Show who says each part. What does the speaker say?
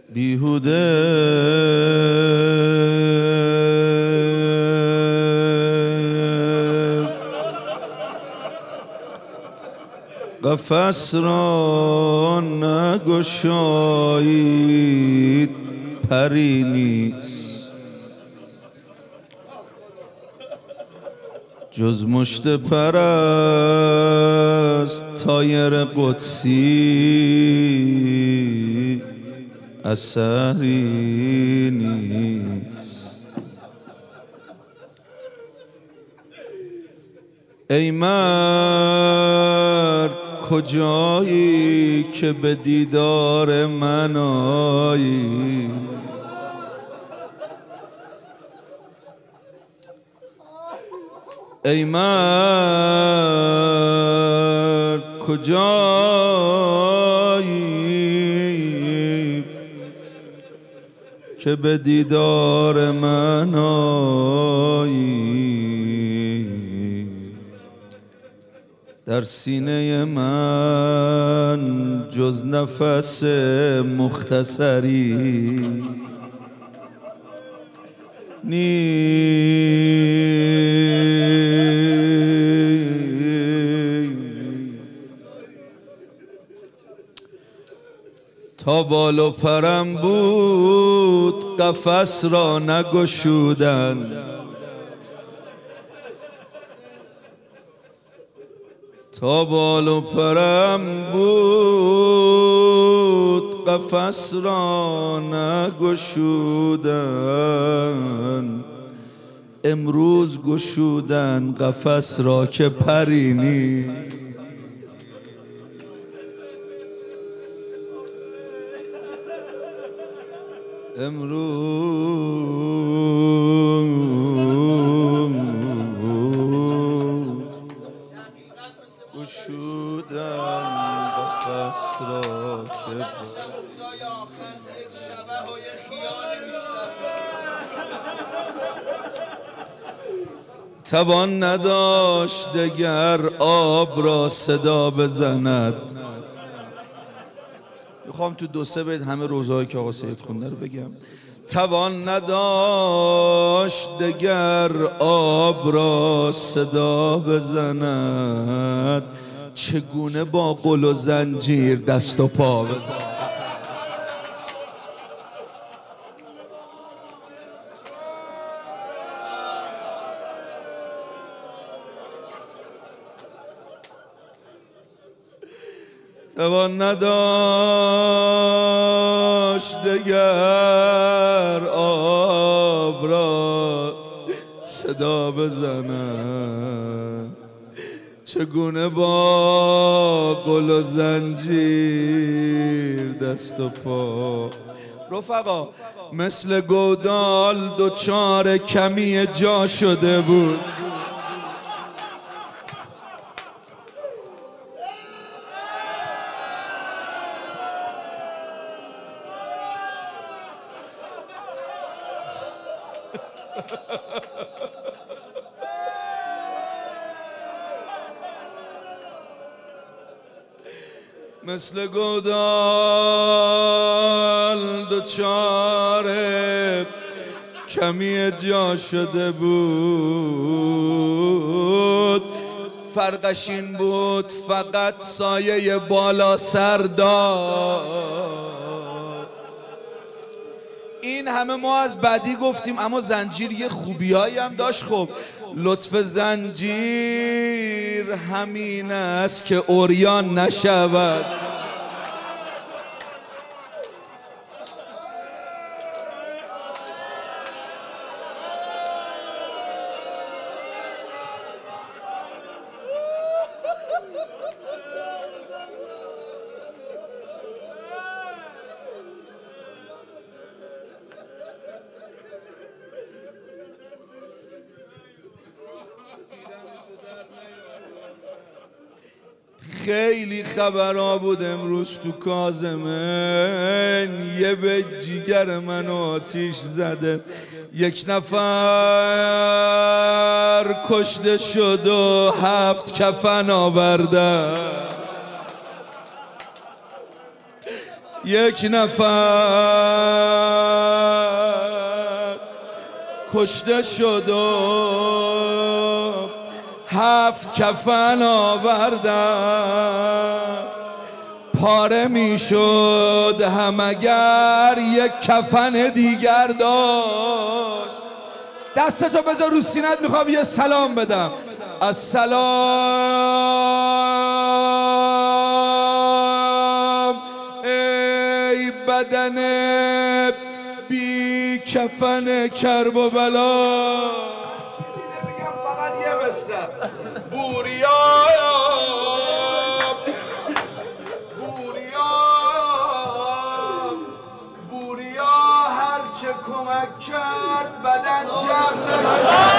Speaker 1: بیهوده قفس را نگشایید پری نیست جز مشت پرست طایر قدسی اثری نیست. ای مرد کجایی که به دیدار من آیی؟ ای مرد کجایی که به دیدار من آیی؟ در سینه من جز نفس مختصری تا بال و پرم بود قفس را نگشودند تا بال و پرم بود قفس را نگشودند امروز گشودند قفس را که پری نیست. امروز گشودند قفس را که توان نداشت دگر آب را صدا بزند. میخوام تو دو سه بیت همه روزهایی که آقا سید خونده رو بگم. توان نداشت دگر آب را صدا بزند چگونه با قل و زنجیر دست و پا بزند. توان نداشت دگر آب را صدا بزند چگونه با قل و زنجیر دست و پا. رفقا مثل گودال دوچار کمی جا شده بود مثل گودال دوچار کمی جا شده بود فرقش این بود فقط سایه بالا سر داشت. این همه ما از بدی گفتیم اما زنجیر یه خوبیایی هم داشت. خب لطف زنجیر همین است که عریان نشود. خیلی خبرها بود امروز تو کاظمه یه به جیگر منو آتیش زده 1 نفر کشته شد و 7 کفن آورده یک نفر کشته شد و 7 کفن آوردن، پاره میشد هم اگر یک کفن دیگر داشت. دستتو بذار رو سینت، میخوام یه سلام بدم. السلام ای بدن بی کفن کرب و بلا. چیزی نمیگم، فقط یه مصرع. بوریا هرچه کمک کرد بدن جمع نشد.